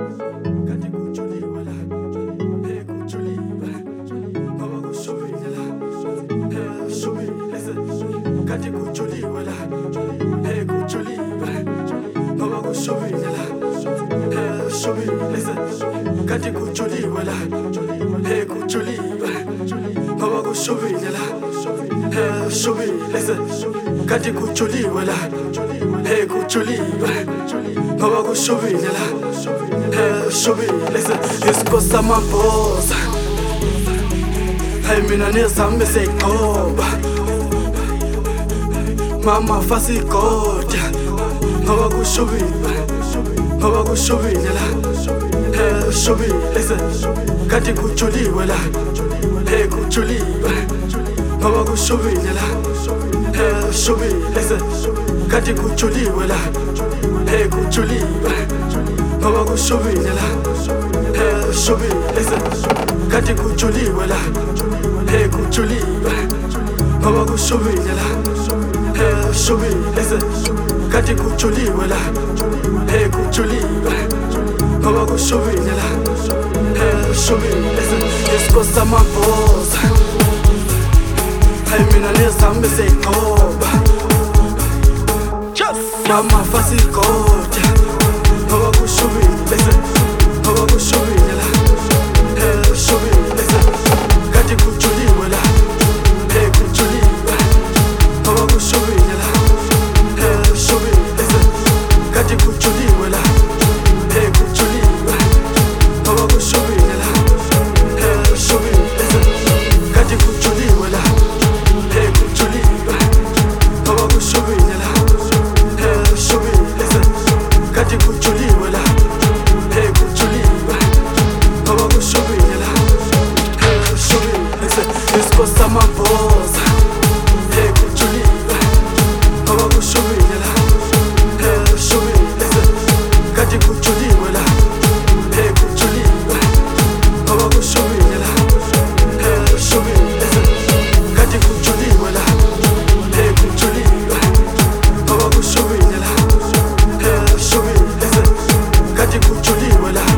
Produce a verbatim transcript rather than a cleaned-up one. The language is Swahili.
Kati kuchuliwe la, hey kuchuliwe, baba kushubiwe la, hey shubiwe, listen, iskosa maboza, hey mina neza mbese koba, mama fasi kodya, baba kushubiwe, baba kushubiwe la, hey shubiwe, listen, kati kuchuliwe la, hey kuchuliwe, baba kushubiwe la. Hey, shubi, listen, kati kuchuliwe la, hey kuchuliwe, baba kushubiwe la, hey shubi, listen, kati kuchuliwe la, hey kuchuliwe, baba kushubiwe la, hey shubi, listen, kati kuchuliwe la, hey kuchuliwe, baba kushubiwe la, hey shubi, listen, iskosa maboza. Hey mina neza mbese koba, mama fasi kodya, baba kushubi, listen, baba kushubi la, hey shubi, listen, kati kuchuliwe la, hey kuchuliwe, baba kushubi la, hey shubi, listen, kati kuchuliwe la, hey kuchuliwe, baba kushubi la, hey shubi, listen, kati kuchuliwe la. Iskosa maboza, hey kuchuliwe, baba kushubiwe la, hey shubiwe, listen, kati kuchuliwe la, hey kuchuliwe, baba kushubiwe la, hey shubiwe, listen, kati kuchuliwe la, hey kuchuliwe, baba kushubiwe la, hey shubiwe, listen, kati kuchuliwe la.